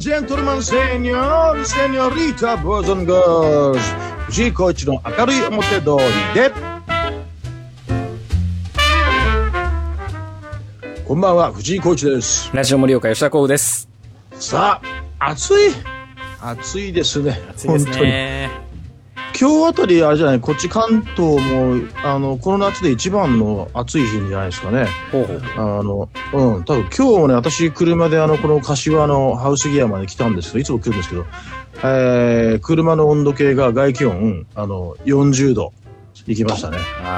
ジェントルマン、セニョル、セニョリータ、ボーズンガールズ。藤井浩一の明るい表通りで。こんばんは、藤井浩一です。 ラジオ盛岡吉田光です。 さあ、暑いですね。 暑いですね。 今日あたりあれじゃない、こっち関東もこの夏で一番の暑い日じゃないですかね。多分今日もね、私車でこの柏のハウスギアまで来たんですけど、いつも来るんですけど、車の温度計が外気温40度いきましたね。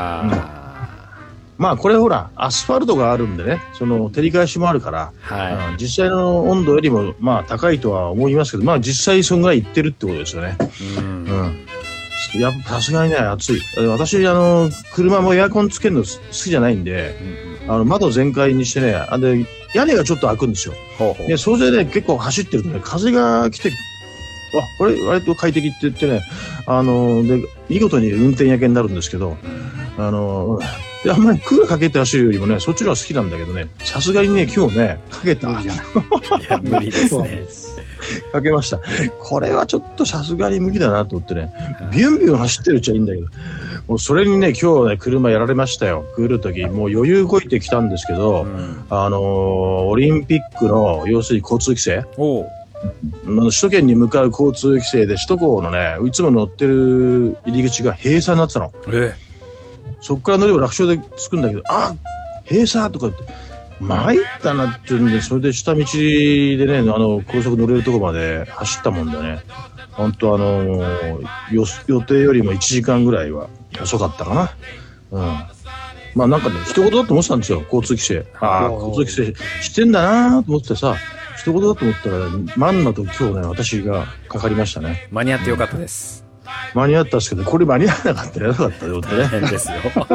まあこれほらアスファルトがあるんでね、その照り返しもあるから、実際の温度よりもまあ高いとは思いますけど、まあ実際そんぐらいいってるってことですよね。やっぱさすがにね、暑い。私車もエアコンつけるの好きじゃないんで、窓全開にしてね、で屋根がちょっと開くんですよ。でそれでね、結構走ってるとね、風が来て、これ割と快適って言ってね、で見事に運転焼けになるんですけど、であんまりクーラーかけて走るよりもね、そっちの方が好きなんだけどね、さすがにね、今日ね、かけた。いや、無理ですね。 かけました。これはちょっとさすがに無理だなと思ってね、ビュンビュン走ってるうちはいいんだけど、もうそれにね、今日ね、車やられましたよ。来るとき、もう余裕こいてきたんですけど、オリンピックの、要するに交通規制。首都圏に向かう交通規制で、首都高のね、いつも乗ってる入り口が閉鎖になってたの。そっから乗れば楽勝で着くんだけど、閉鎖とか言って、参ったなって言うんで、それで下道でね、高速乗れるとこまで走ったもんだね。本当予定よりも1時間ぐらいは遅かったかな。まあなんかね、一言だと思ってたんですよ、交通規制。交通規制してんだなと思ってさ、一言だと思ったら、まんまと今日ね、私がかかりましたね。 間に合ってよかったです。 間に合ったんですけど、これ間に合わなかったらやばかったよってね。 大変ですよ。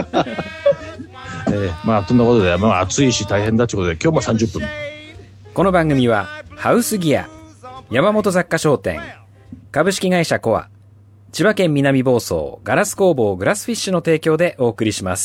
まあ、そんなことで、まあ、暑いし大変だってことで、今日も30分。 この番組は、ハウスギア、山本雑貨商店、株式会社コア、千葉県南房総、ガラス工房グラスフィッシュの提供でお送りします。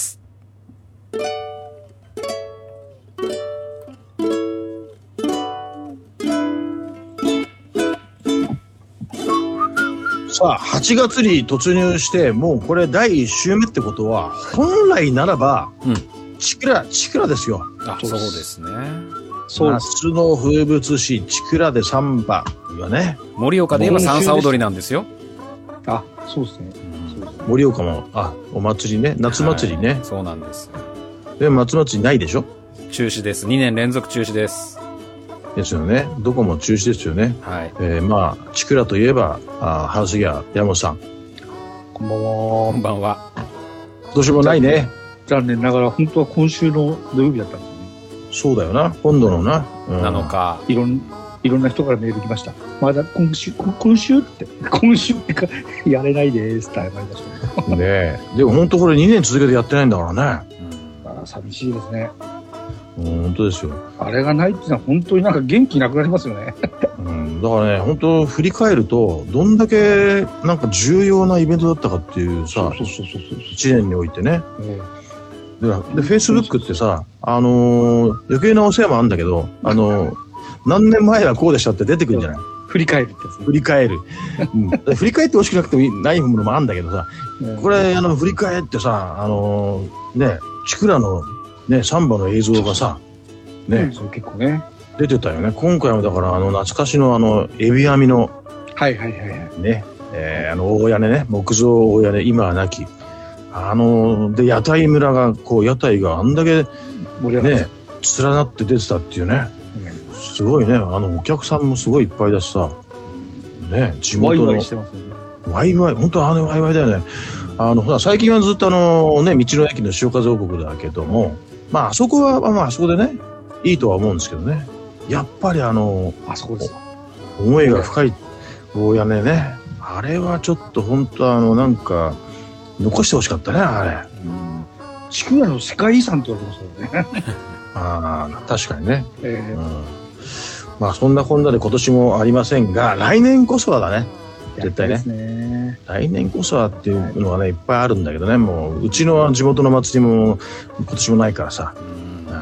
さあ、8月に突入して、もうこれ第1週目ってことは、本来ならば、チクラですよ。 そうですね。 夏の風物詩、チクラでサンバがね。 盛岡で言えば三叉踊りなんですよ。 そうですね。盛岡も、お祭りね、夏祭りね。 そうなんです。 で、夏祭りないでしょ？ 中止です。2年連続中止です。 ですよね。どこも中止ですよね。まあ、チクラといえば、ハウスギア、山本さん。 こんばんは。 こんばんは。 どうしようもないね。 残念ながら、本当は今週の土曜日だったんですよね。 そうだよな。今度のな。 7日。 いろんな人からメール来ました。まだ今週ってか、やれないですって謝りましたね。 ねでも本当これ2年続けてやってないんだからね。 寂しいですね。 本当ですよ。 あれがないっていうのは本当になんか元気なくなりますよね。 だからね、本当振り返るとどんだけなんか重要なイベントだったかっていうさ、1年においてね。で、Facebook ってさ、余計なお世話もあるんだけど、何年前はこうでしたって出てくるんじゃない？ 振り返るってやつ。 振り返る。振り返ってほしくなくてもないものもあるんだけどさ、これ振り返ってさ、ね、チクラのね、サンバの映像がさ、ね、 結構ね、 出てたよね。今回もだから懐かしのエビ編みの、ね、大屋根ね、木造大屋根、今はなき。で、屋台村が、屋台があんだけ、ね、連なって出てたっていうね。すごいね、お客さんもすごいいっぱいだしさ、ね、地元の。ワイワイしてますよね。ワイワイ、本当ワイワイだよね。ほら、最近はずっとね、道の駅の潮風王国だけども、まあ、あそこは、まあ、あそこでね、いいとは思うんですけどね。やっぱりあそこです。思いが深い大屋根ね。あれはちょっと本当なんか、残してほしかったね、あれ。 チクラの世界遺産って言われてましたよね。 確かにね。まあ、そんなこんなで今年もありませんが、来年こそはだね。絶対ね。来年こそはっていうのがね、いっぱいあるんだけどね、もう、うちの地元の祭りも今年もないからさ。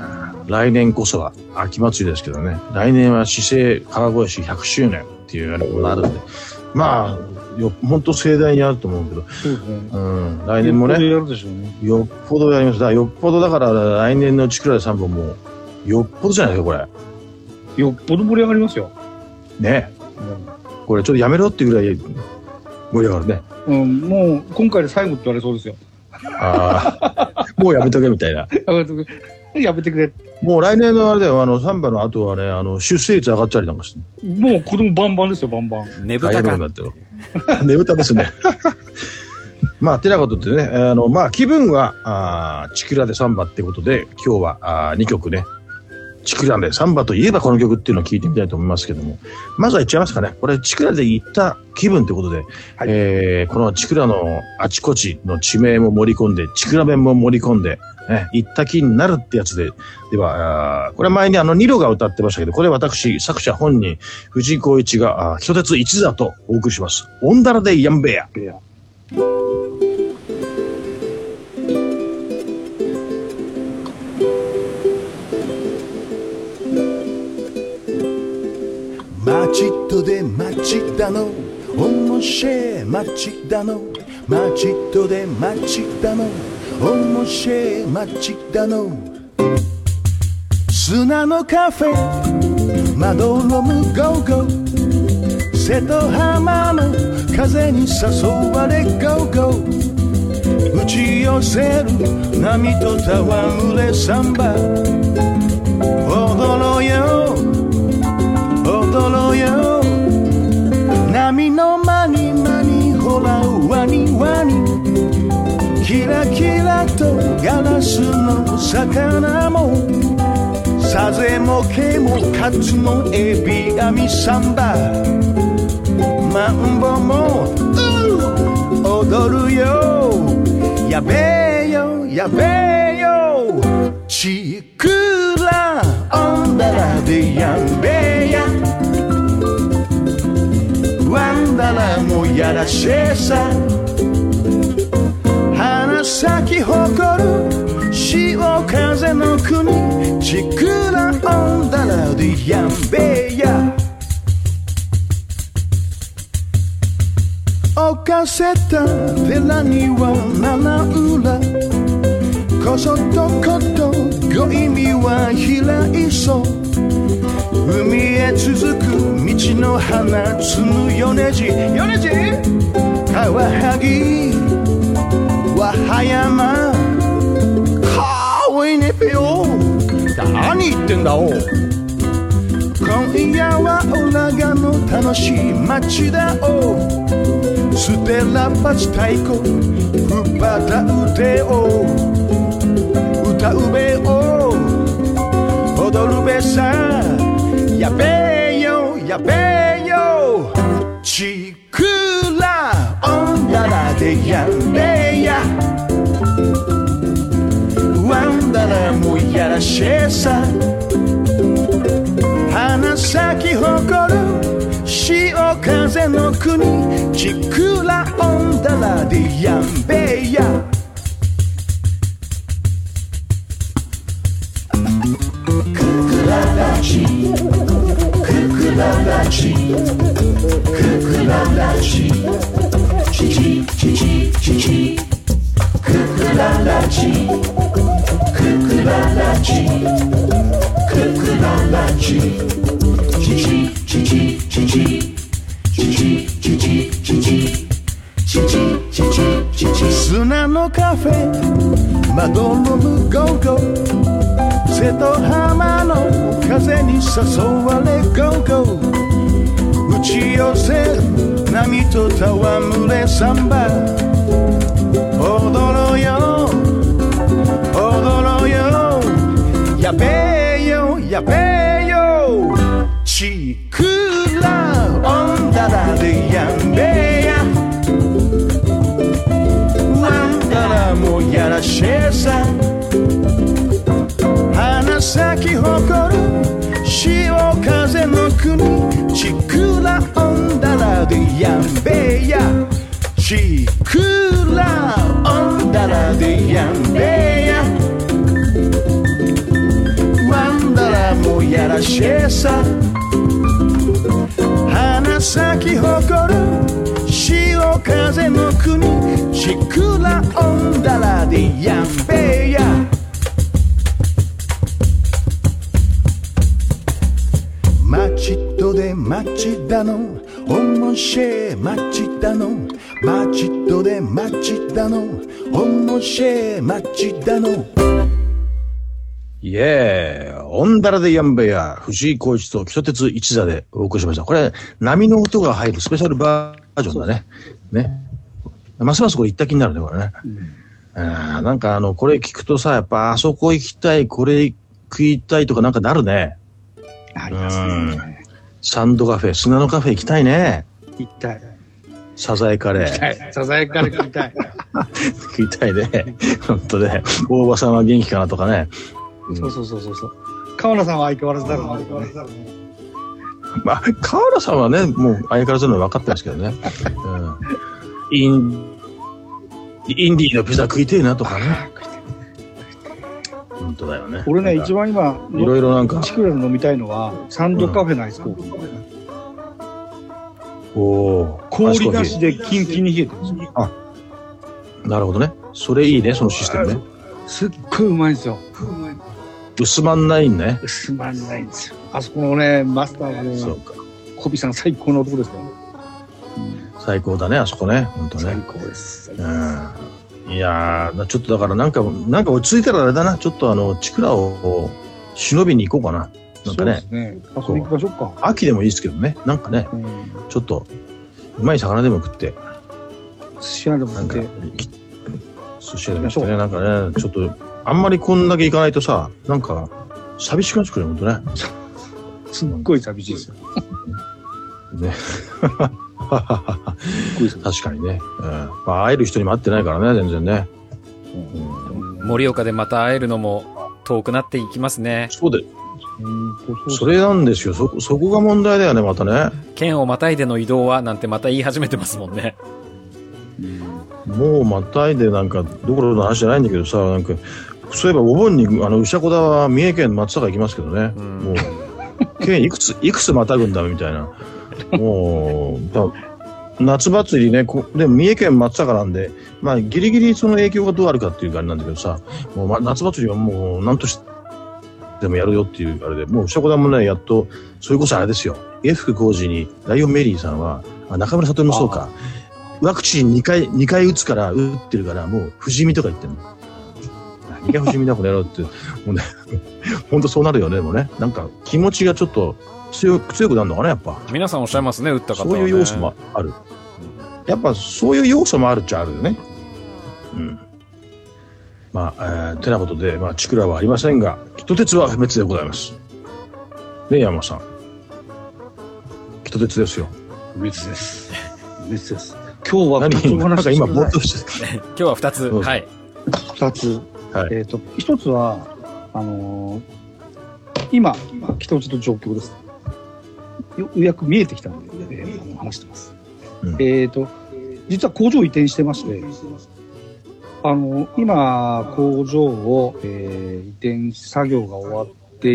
来年こそは秋祭りですけどね、来年は市政川越市100周年っていうのがあるんで、まあ本当盛大にあると思うけど、 そうですね。 来年もね、 やるでしょうね。 よっぽどやります。よっぽどだから来年のちくらで3本もよっぽどじゃないですかこれ。 よっぽど盛り上がりますよ。 ね、これちょっとやめろっていうぐらい盛り上がるね。 もう今回で最後って言われそうですよ。 もうやめとけみたいな。 やめてくれ。 もう来年のあれだよ、サンバの後はね、出生率上がっちゃりなんかして。 もう子供バンバンですよ、バンバン。 ねぶたか。 ねぶたですね。まあ、てなことでね、まあ、気分は、チクラでサンバってことで、今日は2曲ね、チクラでサンバといえばこの曲っていうのを聞いてみたいと思いますけども、まずは言っちゃいますかね。これ、チクラで行った気分ってことで、このチクラのあちこちの地名も盛り込んで、チクラ弁も盛り込んで、行った気になるってやつで、では、これ前にニロが歌ってましたけど、これ私、作者本人、藤井光一が、人鉄一座とお送りします。オンダラでヤンベヤ。 町とで町だの面白い町だの町とで町だの面白い町だの砂のカフェまどろむゴーゴー瀬戸浜の風に誘われゴーゴー打ち寄せる波と戯れサンバ踊ろうよ踊ろうよ波の間に間にほらワニワニキラキラとガラスの魚もサゼもケもカツもエビ網サンバマンボも踊るよやべえよやべえよチクラオンダラでやんべえやワンダラもやらしえさ花咲き誇る潮風の国チクラオンダラでやんべえや犯せた寺には七裏こそとことご意味は開いそう海へ続く道の花摘む米次米次カワハギ和葉山かわいいねぺよ何言ってんだお今夜はオラガの楽しい街だおステラパチ太鼓ふばたうてお歌うべお踊るべさやべえよやべえよチクラオンダラでやんべえやワンダラもやらしえさ花咲き誇る潮風の国チクラオンダラでやんべえやククララチククララチククララチチチチチチチククララチククララチククララチチチチチチチチチチチチチチ砂のカフェまどろむゴーゴー瀬戸浜の風に誘われゴーゴー打ち寄せる波と戯れサンバ踊ろうよ踊ろうよやべえよやべえよチクラオンダラでやんべえやワンダラもやらしえさ花咲き誇る潮風の国チクラオンダラでやんべえやチクラオンダラでやんべえやワらしさ花咲き誇る潮風の国ちくらおんだらでやんべや町とで町だのおもしえ町だの町とで町だのおもしえ町だのイエーイオンダラでやんべや、藤井浩一と北鉄一座でお送りしました。これ、波の音が入るスペシャルバージョンだね。ね。ますますこれ行った気になるね、これね。なんかこれ聞くとさ、やっぱあそこ行きたい、これ食いたいとかなんかなるね。 ありますね。 サンドカフェ、砂のカフェ行きたいね。 行きたい。 サザエカレー。 行きたい。サザエカレー食いたい。 食いたいね。ほんとね。大場さんは元気かなとかね。 そう。川名さんは相変わらずだろうね。 まあ、川原さんはね、もう相変わらずの分かってますけどね。インディーのピザ食いてえなとかね。本当だよね。 俺ね、一番今、 いろいろなんか。 チクラで飲みたいのは、サンドカフェのアイスコーヒー。氷なしでキンキンに冷えてるんですよ。 あ、なるほどね。それいいね、そのシステムね。 すっごいうまいんですよ。 薄まんないね。 薄まんないんですよ。あそこのね、マスターのそうか。 小尾さん最高の男ですよ。 最高だね、あそこね。本当ね。 最高です。 いやー、ちょっとだからなんか落ち着いたらあれだな。ちょっとチクラを忍びに行こうかな。なんかね。 そうですね。遊び行きましょうか。 秋でもいいですけどね。なんかね、ちょっと、うまい魚でも食って。 寿司屋でも食って。 寿司屋でも食ってね。なんかね、ちょっと、あんまりこんだけ行かないとさ、なんか、寂しくなってくるよ、ほんとね。 すっごい寂しいですよ。 ね。確かにね。まあ、会える人にも会ってないからね、全然ね。 盛岡でまた会えるのも遠くなっていきますね。 そうで。それなんですよ。そこが問題だよね、またね。 県をまたいでの移動はなんてまた言い始めてますもんね。 もうまたいでなんか、どころの話じゃないんだけどさ、なんか、そういえばお盆に、牛舎小田は三重県松阪行きますけどね。もう、県いくつまたぐんだみたいな。もう、夏祭りね、でも三重県松阪なんで、まあ、ギリギリその影響がどうあるかっていうあれなんだけどさ、もう、夏祭りはもう、なんとしてもやるよっていうあれで、もう牛舎小田もね、やっと、それこそあれですよ。F 福工事に、ライオンメリーさんは、中村悟もそうか。ワクチン2回打つから、打ってるから、もう、不死身とか言ってんの。2回不死身だこの野郎って、もうね、ほんとそうなるよね、でもね。なんか、気持ちがちょっと強くなるのかな、やっぱ。 皆さんおっしゃいますね、打った方は、ね。 そういう要素もある。やっぱ、そういう要素もあるっちゃあるよね。まあ、てなことで、まあ、チクラはありませんが、北鉄は不滅でございます。ね、山本さん。北鉄ですよ。 不滅です。不滅です。今日は2つお話ししてください。 なんか今、ぼーっとして今日は2つ。はい。 2つ。 はい。 1つは、今、北内の状況です。ようやく見えてきたので、話してます。実は工場移転してまして、今、工場を、移転作業が終わって、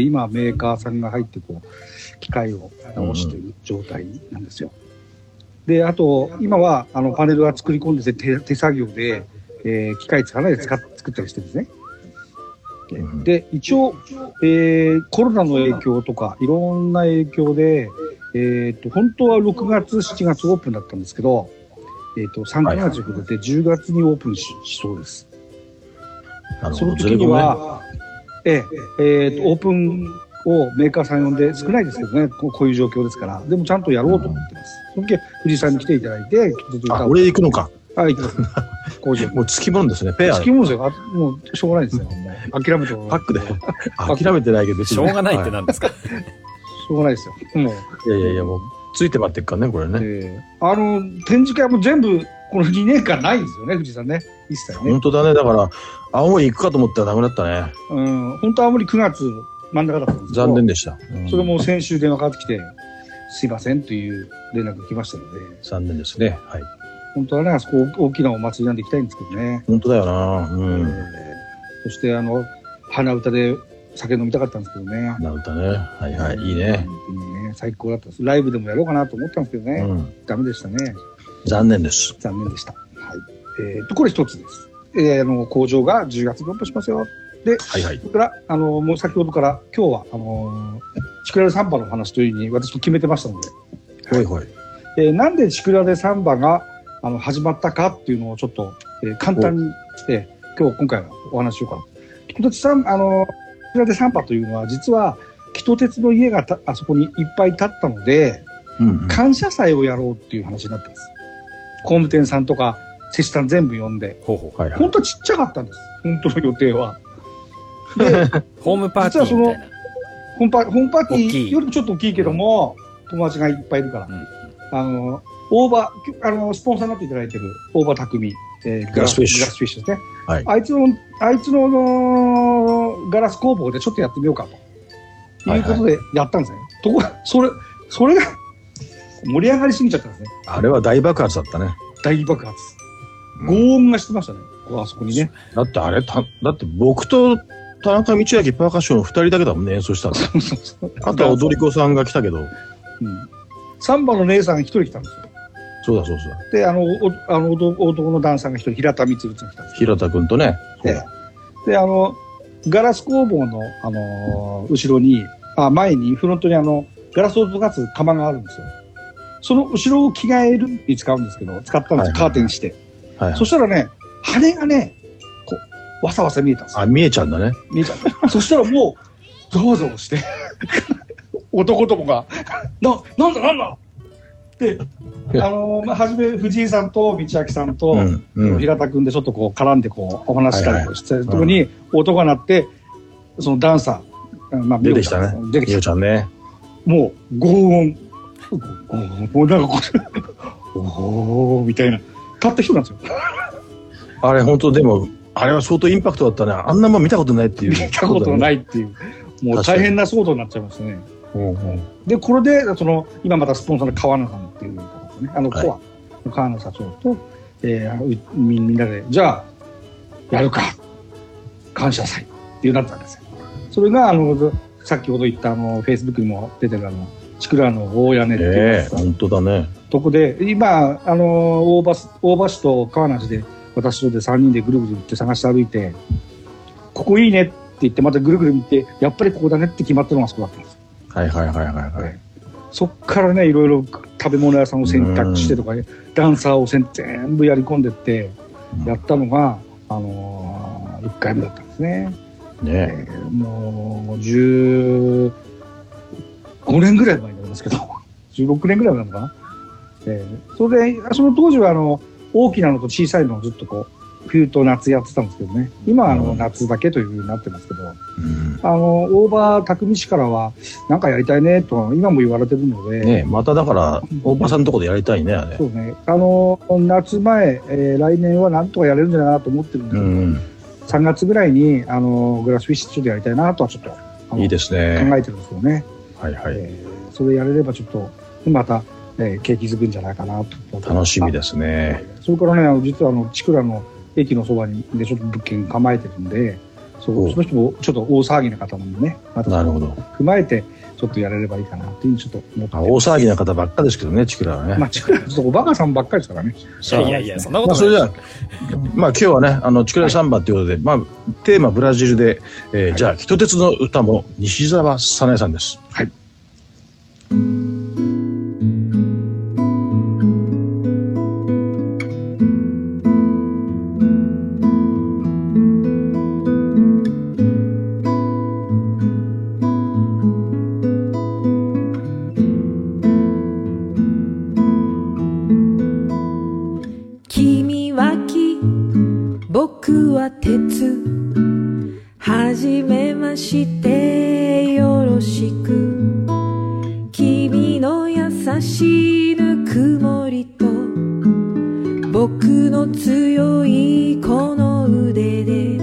今、メーカーさんが入って、機械を直している状態なんですよ。で、あと、今は、パネルが作り込んでて、手作業で、機械使わないで作ったりしてるんですね。で、一応、コロナの影響とか、いろんな影響で、本当は6月、7月オープンだったんですけど、3ヶ月遅れて10月にオープンしそうです。その時には、オープンをメーカーさん呼んで、少ないですけどね、こういう状況ですから、でもちゃんとやろうと思ってます。その時、藤井さんに来ていただいて、 俺行くのか。 行きます。工場。 もう付き物ですね、ペア。 付き物ですよ。もう、しょうがないですよ。もう諦めてパックで。諦めてないけど、 しょうがないって何ですか。 しょうがないですよ。もう。いや、もう、ついて待ってっからね、これね。 展示会も全部、この2年間ないんですよね、藤井さんね。一切ね。 本当だね。だから、青森行くかと思ったらなくなったね。 本当は青森9月真ん中だったんですけど。 残念でした。 それも先週電話かかってきて、すいませんという連絡が来ましたので。 残念ですね。はい。 本当はね、あそこ大きなお祭りなんで行きたいんですけどね。 本当だよな。 そして鼻歌で酒飲みたかったんですけどね。 なるほどね。はいはい。いいね。 いいね。最高だったです。ライブでもやろうかなと思ったんですけどね。ダメでしたね。 残念です。 残念でした。はい。これ一つです。工場が10月にオープンしますよ。で、はいはい。それから、もう先ほどから今日は、チクラレサンバの話というふうに私も決めてましたので。 はいはい。 なんでチクラレサンバが、始まったかっていうのをちょっと、簡単に、今回はお話ししようかな。チクラレサンバというのは、実は、北鉄の家があそこにいっぱい建ったので、感謝祭をやろうっていう話になってます。工務店さんとか、施主さん全部呼んで。本当はちっちゃかったんです。本当の予定は。 で、ホームパーティーみたいな。 ホームパーティーよりもちょっと大きいけども、友達がいっぱいいるから。大場、スポンサーになっていただいてる大場匠、 グラスフィッシュですね。はい。あいつのガラス工房でちょっとやってみようかと。いうことでやったんですね。ところが、それが盛り上がりすぎちゃったんですね。 あれは大爆発だったね。 大爆発。轟音がしてましたね。あそこにね。 だってだって僕と田中道明パーカッションの2人だけだもんね、演奏したの。あとは踊り子さんが来たけど。 サンバの姉さんが1人来たんですよ。 そうだ。 で、男のダンサーが1人、平田光さん来たんです。 平田くんとね。 で、ガラス工房の、後ろに、前に、フロントにガラスを溶かす窯があるんですよ。その後ろを着替えるに使うんですけど、使ったんですよ、カーテンして。そしたらね、羽がね、こう、わさわさ見えたんですよ。 見えちゃうんだね。 見えちゃう。そしたらもう、ゾワゾワして、男どもが、なんだで、はじめ藤井さんと道明さんと、平田くんでちょっとこう絡んでこうお話したりしてるところに音が鳴って、そのダンサー、 出てきたね。 出てきた。 ちゃんね。 もう、轟音。もうなんかおーみたいな。たった人なんですよ。 あれ本当でも、あれは相当インパクトだったね。あんなもん見たことないっていう。 見たことないっていう。もう大変な騒動になっちゃいましたね。で、これで、今またスポンサーの川名さんっていう方ですね。コア、川名社長と、みんなで、じゃあ、やるか。感謝祭っていうなったんですよ。それが、先ほど言った、Facebook にも出てるチクラの大屋根っていう。 本当だね。 とこで、今、大場市と川名市で、私とで3人でぐるぐる行って探して歩いて、ここいいねって言ってまたぐるぐる見て、やっぱりここだねって決まったのがそこだったんです。はい。そっからね、いろいろ食べ物屋さんを選択してとか、ダンサーを全部やり込んでってやったのが、1回目だったんですね。もう15年ぐらい前になりますけど、16年ぐらいなのかな。それで、その当時は大きなのと小さいのをずっとこう、冬と夏やってたんですけどね。今は夏だけというふうになってますけど、大場匠氏からは、なんかやりたいねと、今も言われてるので。 ね、まただから、大場さんのところでやりたいね、あれ。 そうね。夏前、来年はなんとかやれるんじゃないかなと思ってるんですけど、3月ぐらいに、グラスフィッシュちょっとやりたいなとはちょっと、 いいですね。 考えてるんですよね。それやれればちょっと、また、景気づくんじゃないかなと。 楽しみですね。 それからね、実はチクラの駅のそばにでちょっと物件構えてるんで、その人もちょっと大騒ぎな方なんでね、また踏まえてちょっとやれればいいかなっていうちょっと思って。 大騒ぎな方ばっかですけどね、チクラはね。 チクラはちょっとおバカさんばっかりですからね。 いや、そんなことない。 それじゃあ、今日はね、チクラサンバということで、テーマブラジルで、じゃあ、人鉄の歌も西澤早苗さんです。 はい。 僕は鉄はじめましてよろしく君の優しいぬくもりと僕の強いこの腕で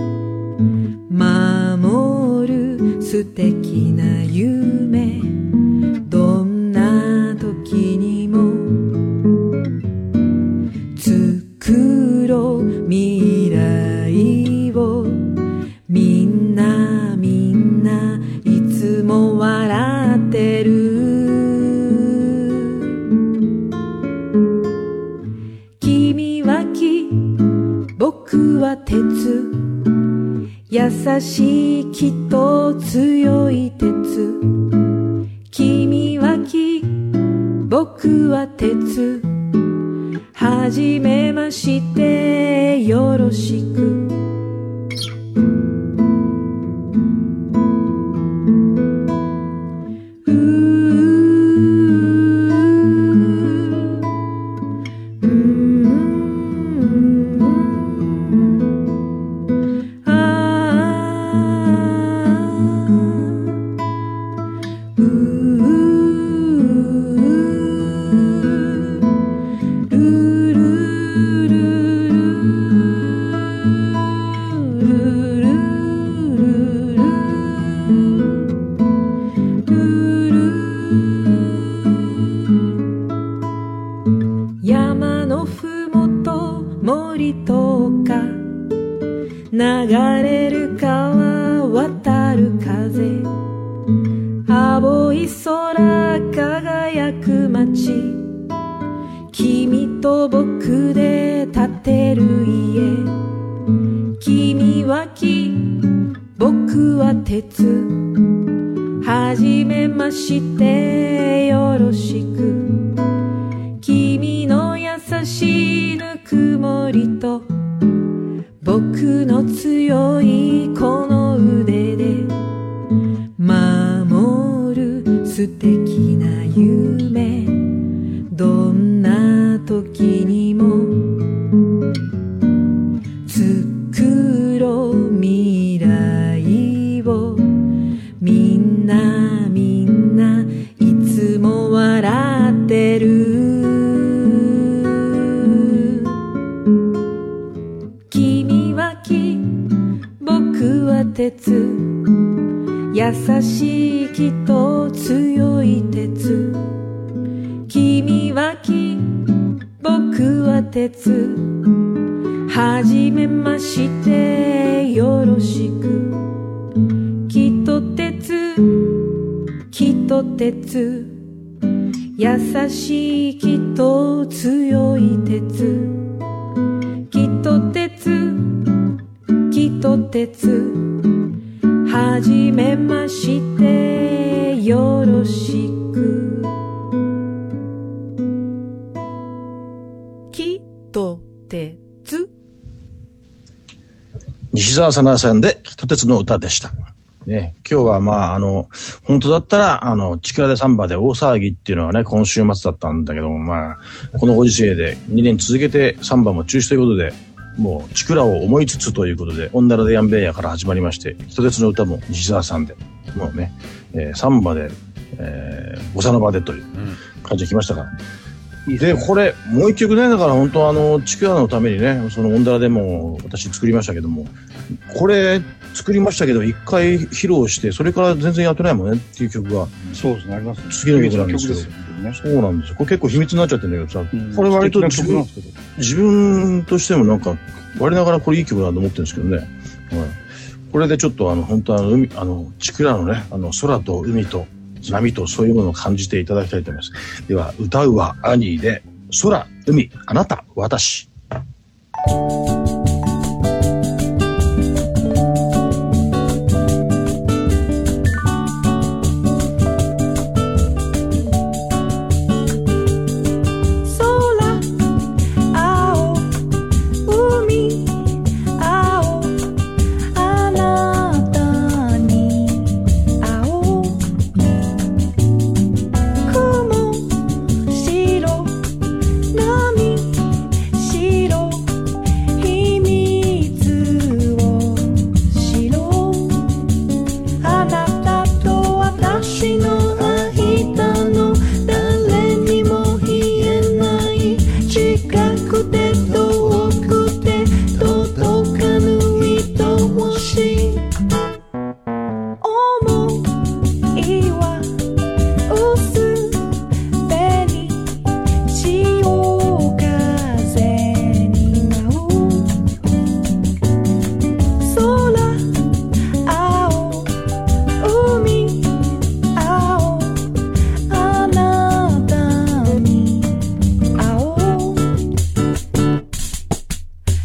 守る素敵な夢どんな時にも作ろう未来をみんな僕は鉄優しいきっと強い鉄君は木僕は鉄はじめましてよろしく山のふもと森と丘流れる川渡る風青い空輝く街君と僕で建てる家君は木僕は鉄はじめましてよろしく君の優しいぬくもりと僕の強いこの腕で守る素敵な夢どんな時にも作ろう未来をみんないつも笑ってる鉄優しい木と強い鉄君は木僕は鉄はじめましてよろしく木と鉄木と鉄優しい木と強い鉄木と鉄木と鉄はじめましてよろしく木と鉄西澤早苗さんで木と鉄の歌でした。ね、今日は本当だったら、チクラでサンバで大騒ぎっていうのはね、今週末だったんだけども、このご時世で2年続けてサンバも中止ということで、もう、チクラを思いつつということで、オンダラでヤンベーヤから始まりまして、木と鉄の歌も西澤さんで、もうね、サンバで、ボサノバでという感じで来ましたから。で、これ、もう一曲ね、だから本当チクラのためにね、そのオンダラでも私作りましたけども、これ作りましたけど、一回披露して、それから全然やってないもんねっていう曲が。 そうですね、ありますね。 次の曲なんですけど。そうなんですよ。これ結構秘密になっちゃってるんだけどさ、これ割と自分としてもなんか、我ながらこれいい曲だと思ってるんですけどね。これでちょっと本当海、チクラのね、空と海と波とそういうものを感じていただきたいと思います。では、歌うはアニーで、空、海、あなた、私。 白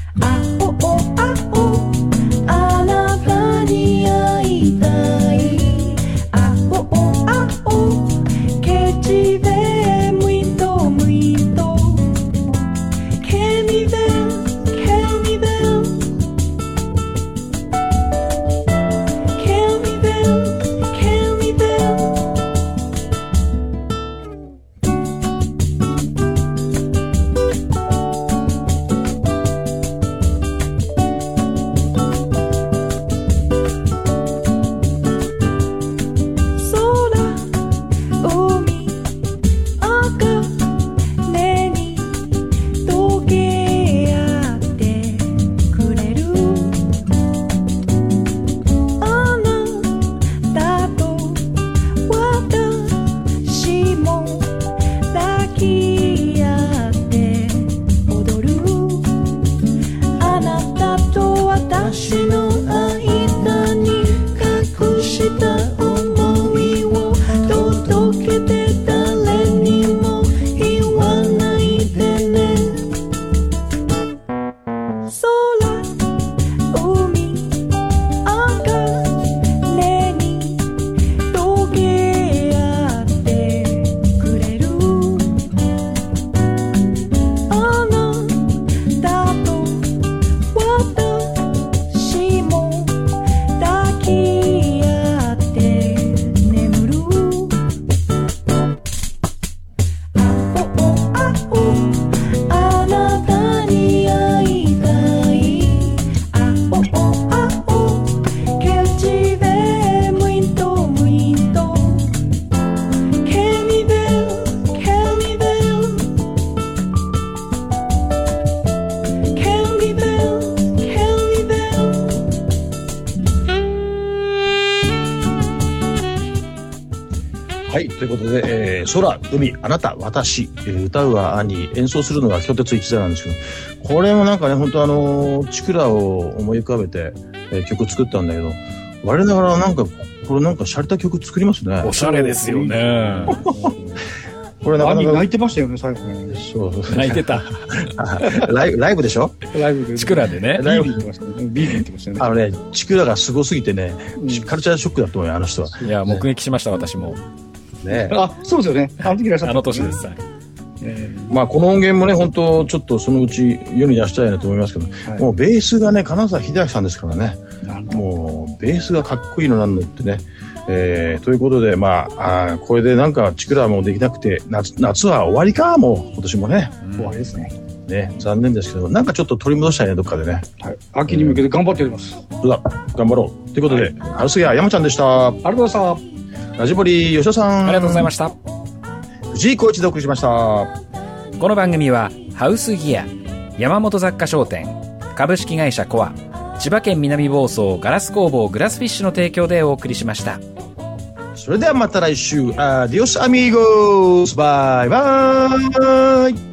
はい、ということで、空、海、あなた、私、歌うは兄、演奏するのが巨鉄一座なんですけど、これもなんかね、本当チクラを思い浮かべて、曲作ったんだけど、我ながらなんか、これなんか洒落た曲作りますね。 おしゃれですよね。 これなかなか。 兄泣いてましたよね、最後ね。 そう。 泣いてた。 ライブでしょ？ ライブで。 チクラでね。 ライブ言ってましたね。ビール言ってましたね。 チクラがすごすぎてね、カルチャーショックだと思うよ、あの人は。 いや、目撃しました、私も。 ね、 あ、そうですよね。あの時いらっしゃった。 あの年です。 まあこの音源もね、本当ちょっとそのうち世に出したいなと思いますけど、はい、もうベースがね、金沢秀明さんですからね、もうベースがかっこいいのなんのってね、ということで、まあ、これでなんかチクラもできなくて、夏は終わりか、もう今年もね。 終わりですね。 ね、残念ですけど、なんかちょっと取り戻したいね、どっかでね。 はい。秋に向けて頑張っております。 そうだ、頑張ろう。ということで、春杉谷山ちゃんでした。 ありがとうございました。 ラジボリ吉田さん。 ありがとうございました。 藤井浩一でお送りしました。 この番組は、ハウスギア、山本雑貨商店、株式会社コア、千葉県南房総ガラス工房グラスフィッシュの提供でお送りしました。 それではまた来週。アディオスアミーゴス。バイバイ。